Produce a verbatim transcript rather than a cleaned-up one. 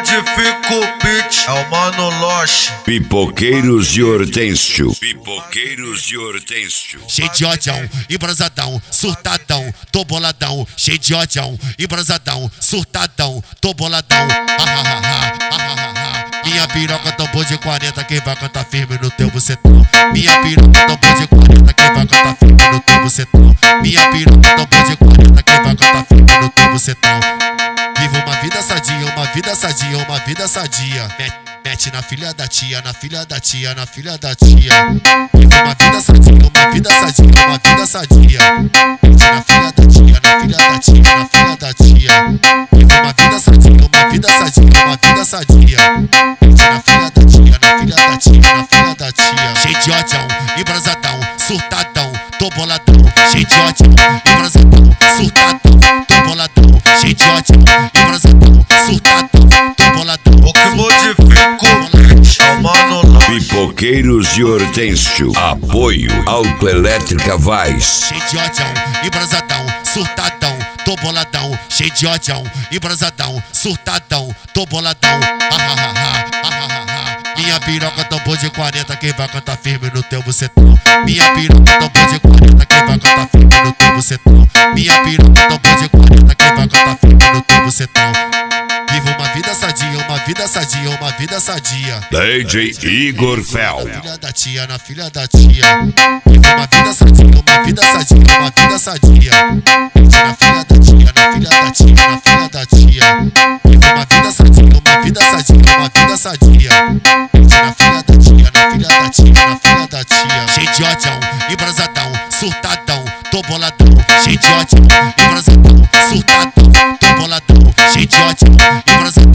modifica o beat, é o Mano Loche. Pipoqueiros de Hortêncio. Pipoqueiros de Hortêncio. Cheio de odião, embrasadão, surtadão, tô boladão. Cheio de odião, embrasadão, surtadão, tô boladão. Ah, ah, ah, ah, ah, ah, ah. Minha piroca tambor de quarenta, quem vai cantar firme no teu bucetão. Minha piroca tambor de quarenta, quem vai cantar firme no teu bucetão. Minha piroca tambor de quarenta, quem vai cantar firme no teu bucetão. Viva uma vida sadia, uma vida sadia, uma vida sadia. Mete na filha da tia, na filha da tia, na filha da tia. Viva uma vida sadia, uma vida sadia, uma vida sadia. Mete na filha da tia, na filha da tia, na filha da tia. Viva uma vida sadia, uma vida sadia, uma vida sadia. Mete na filha da tia, na filha da tia, na filha da tia. Cheio de odião, embrasadão, surtadão, tô boladão. Cheio de odião, embrasadão, surtadão, tô boladão. Cheio de odião, embrasadão, surtadão, tô boladão. O que modifica o beat, é o Mano Loche. Pipoqueiros de Hortêncio. Apoio Autoelétrica Vaz. Cheio de odião, embrasadão, surtadão, tô boladão. Cheio de odião, embrasadão, surtadão, tô boladão. Ah, ah, ah, ah, ah, ah, ah. Minha piroca tambor de quarenta, quem vai cantar firme no teu bucetão. Minha piroca tambor de quarenta, quem vai cantar firme no teu bucetão. Minha piroca tambor de quarenta, quem vai cantar firme no teu bucetão. Viva uma vida sadia, uma vida sadia, uma vida sadia. D J Igor Fel. Na filha da tia, na filha da tia. Viva uma vida sadia, uma vida sadia, uma vida sadia. Na filha da tia, na filha da tia, na filha da tia. Viva uma vida sadia, uma vida sadia, uma vida sadia. Na filha da tia, na filha da tia, na filha da tia. Cheio de odião, embrasadão, surtadão, tô boladão. Cheio de odião, embrasadão, surtadão, tô boladão. Cheio de odião, embrasadão.